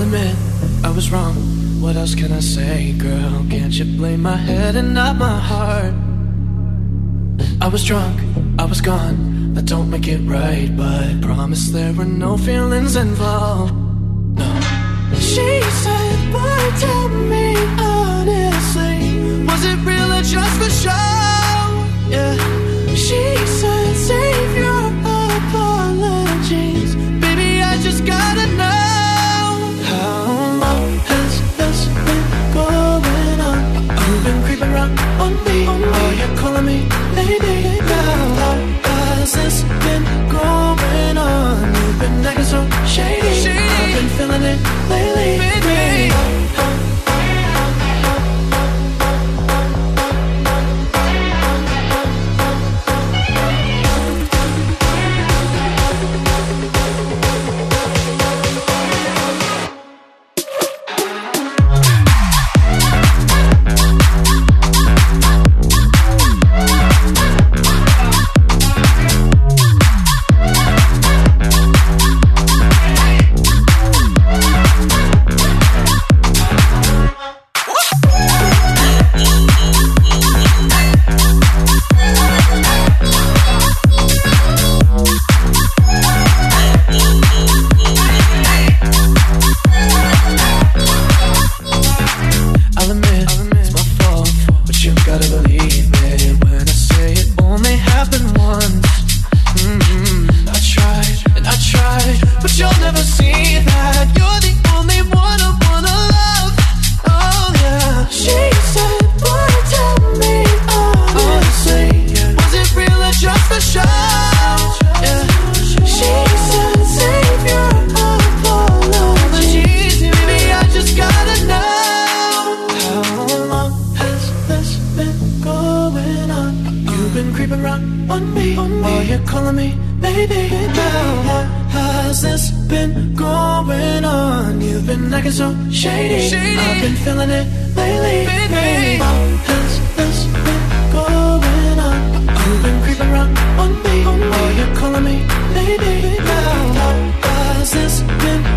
I'll admit I was wrong. What else can I say, girl? Can't you blame my head and not my heart? I was drunk, I was gone. That don't make it right, but promise there were no feelings involved. No. She said, boy, tell me honestly, was it real or just for show? Yeah. She said, save your apologies. Baby, I just gotta know, how long has this been going on? You've been creeping around on me. Are you calling me lady? How long has this been going on? You've been acting so shady. I've been feeling it lately, baby. Has this been